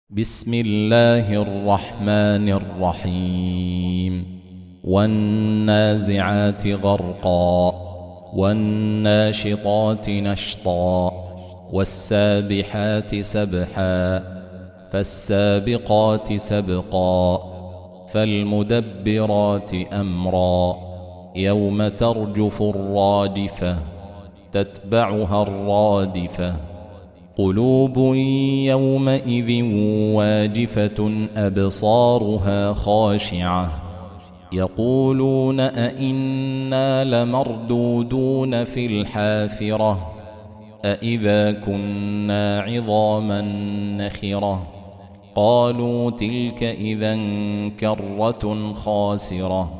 بسم الله الرحمن الرحيم والنازعات غرقا والناشطات نشطا والسابحات سبحا فالسابقات سبقا فالمدبرات أمرا يوم ترجف الراجفة تتبعها الرادفة قلوب يومئذ واجفة أبصارها خاشعة يقولون أئنا لمردودون في الحافرة أئذا كنا عظاما نخرة قالوا تلك إذا كرة خاسرة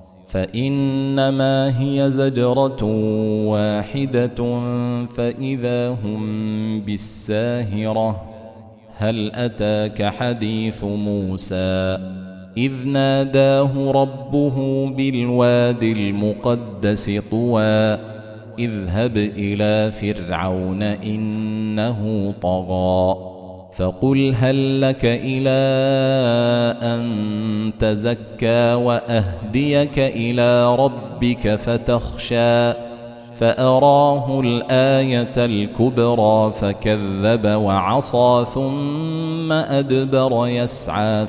فإنما هي زجرة واحدة فإذا هم بالساهرة هل أتاك حديث موسى إذ ناداه ربه بالوادي المقدس طوى اذهب إلى فرعون إنه طغى فقل هل لك إلى أن تزكى وأهديك إلى ربك فتخشى فأراه الآية الكبرى فكذب وعصى ثم أدبر يسعى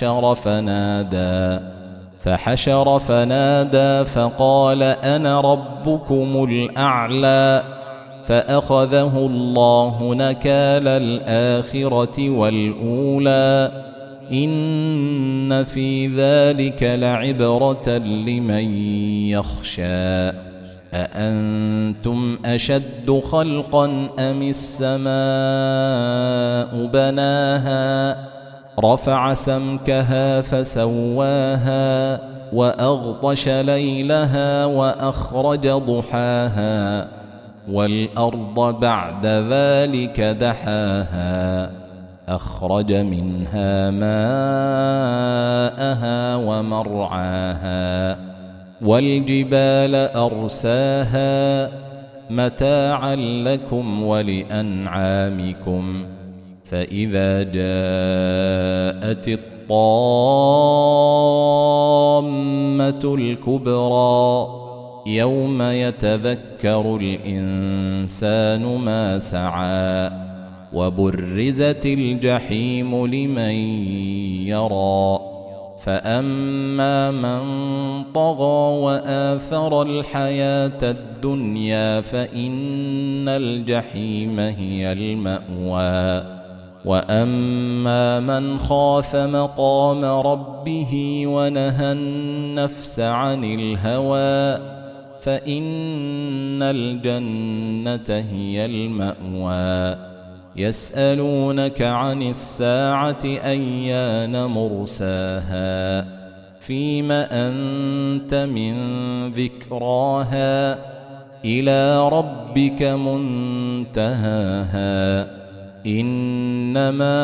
فحشر فنادى فقال أنا ربكم الأعلى فأخذه الله نكال الآخرة والأولى إن في ذلك لعبرة لمن يخشى أأنتم أشد خلقا أم السماء بناها رفع سمكها فسواها وأغطش ليلها وأخرج ضحاها والأرض بعد ذلك دحاها أخرج منها ماءها ومرعاها والجبال أرساها متاعا لكم ولأنعامكم فإذا جاءت الطامة الكبرى يوم يتذكر الإنسان ما سعى وبرزت الجحيم لمن يرى فأما من طغى وآثر الحياة الدنيا فإن الجحيم هي المأوى وأما من خاف مقام ربه ونهى النفس عن الهوى فإن الجنة هي المأوى يسألونك عن الساعة أيان مرساها فيم أنت من ذكراها إلى ربك منتهاها إنما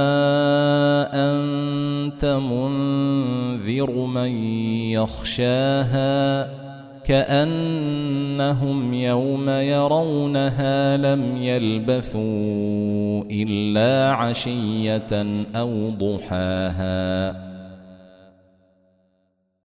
أنت منذر من يخشاها كأنهم يوم يرونها لم يلبثوا إلا عشية أو ضحاها